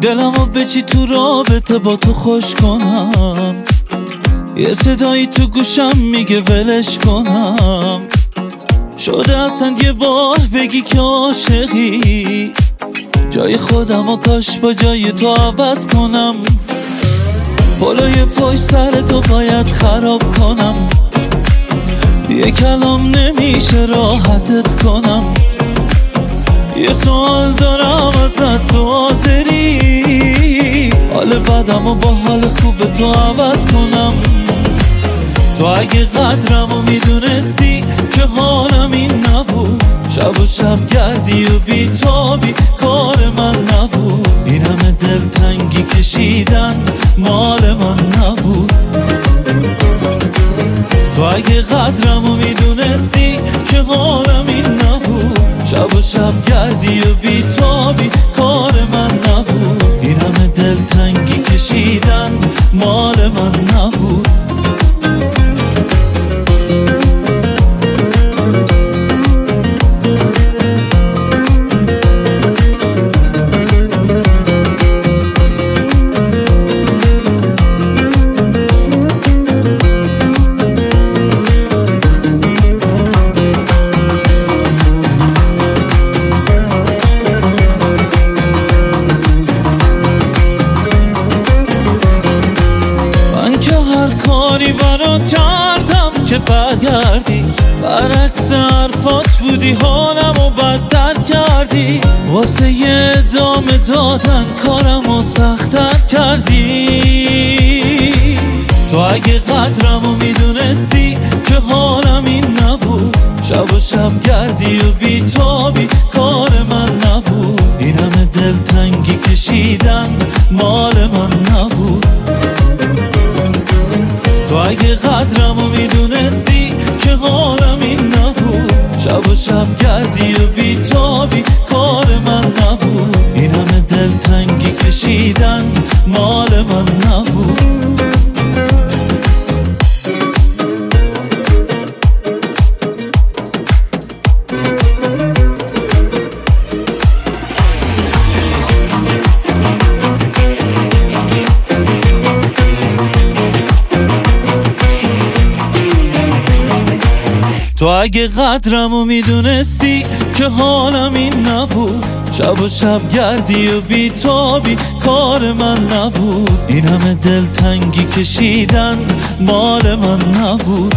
دلمو به چی تو رابطه با تو خوش کنم، یه صدایی تو گوشم میگه ولش کنم. شده اصلا یه بار بگی که عاشقی، جای خودم و کاش با جای تو عوض کنم. بالای پشت سر تو باید خراب کنم، یه کلام نمیشه راحتت کنم. یه سوال دارم ازت، تو حاضری حال بدم و با حال خوب تو عوض کنم؟ تو اگه قدرمو میدونستی که حالم این نبود، شب و شب گردی و بیتابی کار من نبود. این همه دلتنگی کشیدن مال من نبود. تو اگه قدرمو میدونستی که حالم این نبود، شب و شب گردی و بیتابی کار من نبود. این همه دلتنگی کشیدن مال من نبود. کاری برات کردم که برگردی، برعکس حرفات بودی حالمو بدتر کردی. واسه یه ادامه دادن کارمو سخت‌تر کردی. تو اگه قدرمو میدونستی که حالم این نبود، شب و شب گردی و بیتابی کار من نبود. این همه دلتنگی کشیدن مال من نبود. تو اگه قدرمو میدونستی که حالم این نبود، شب و شب گردی و بیتابی کار من نبود. این همه دلتنگی کشیدن مال من نبود. تو اگه قدرمو میدونستی که حالم این نبود، شب و شب گردی و بیتابی کار من نبود. این همه دلتنگی کشیدن مال من نبود.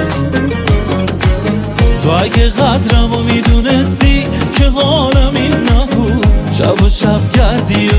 تو اگه قدرمو میدونستی که حالم این نبود، شب و شب گردی و